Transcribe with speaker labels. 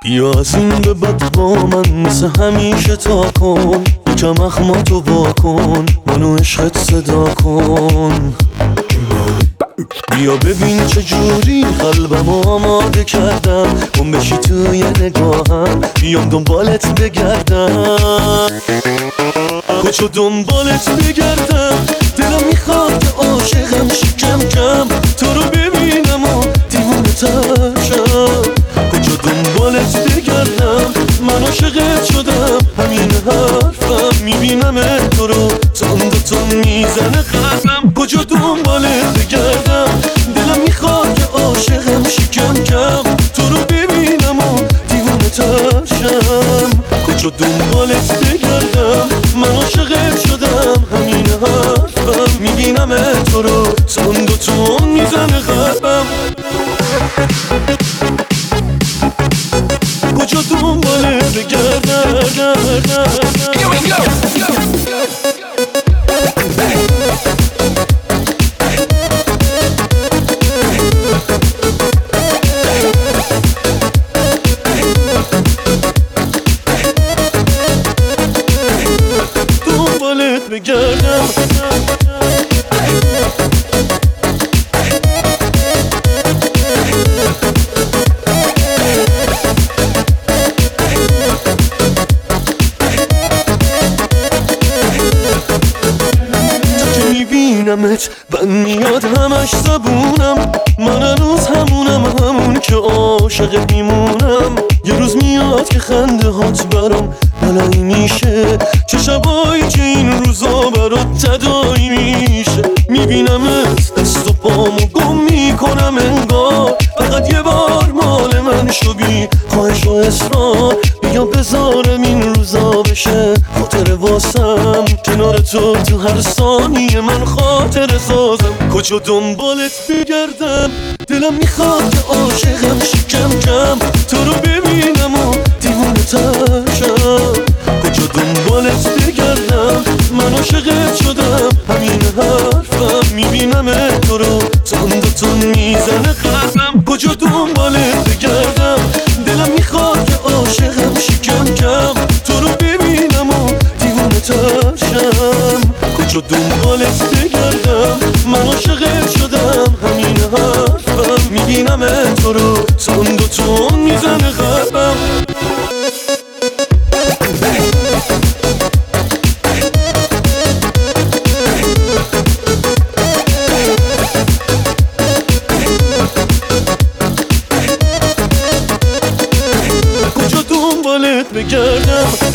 Speaker 1: بیا از این به بعد با من مثل همیشه تا کن، یکم اخماتو با کن، منو عشقت صدا کن. بیا ببین چجوری قلبمو آماده کردم، گم بشی توی نگاهم، بیام دنبالت بگردم، کجا دنبالت بگردم. دلم میخواد که عاشقم شی کم کم، تو رو ببینم و دیوونه تر شم. کجا دنبالت بگردم، من عاشقت شدم، همین حرفم میبینم تو رو تون میزنه قلبم. کجا دنبالت بگردم، دلم میخواد که عاشقم شی کم کم، تو رو ببینم و دیوونه تر شم. کجا دنبالت بگردم، من عاشقت شدم، همین حرفم میبینم تو رو تون میزنه قلبم. کجا دنبالت بگردم. دنبالت بگردم. میبینمت بند میاد همش زبونم، من هنوز همون که عاشقت میمونم. یه روز میاد که خنده هات برام بلایی میشه، چه شبایی که این روزا برات تدایی میشه. میبینمت دست و پامو گم میکنم انگار، فقط یه بار مال من شو بی خواهش و اصرار. بیا بذارم این روزا بشه خاطر واسم، کنار تو هر ثانیه من خاطر سازم. کجا دنبالت بگردم، دلم میخواد که عاشقم شی کم کم، تو رو ببینم و دیوونه تر شم. کجا دنبالت بگردم، من عاشقت شدم، همین حرفم میبینم تو رو تون میزنه قلبم. کجا دنبالت بگردم، دلم میخواد که عاشقم شی کم کم، تو رو ببینم و دیوونه تر شم. کجا دنبالت بگردم، من عاشقت شدم، همین حرفم میبینم تو رو تون میزنه قلبم. کجا دنبالت بگردم.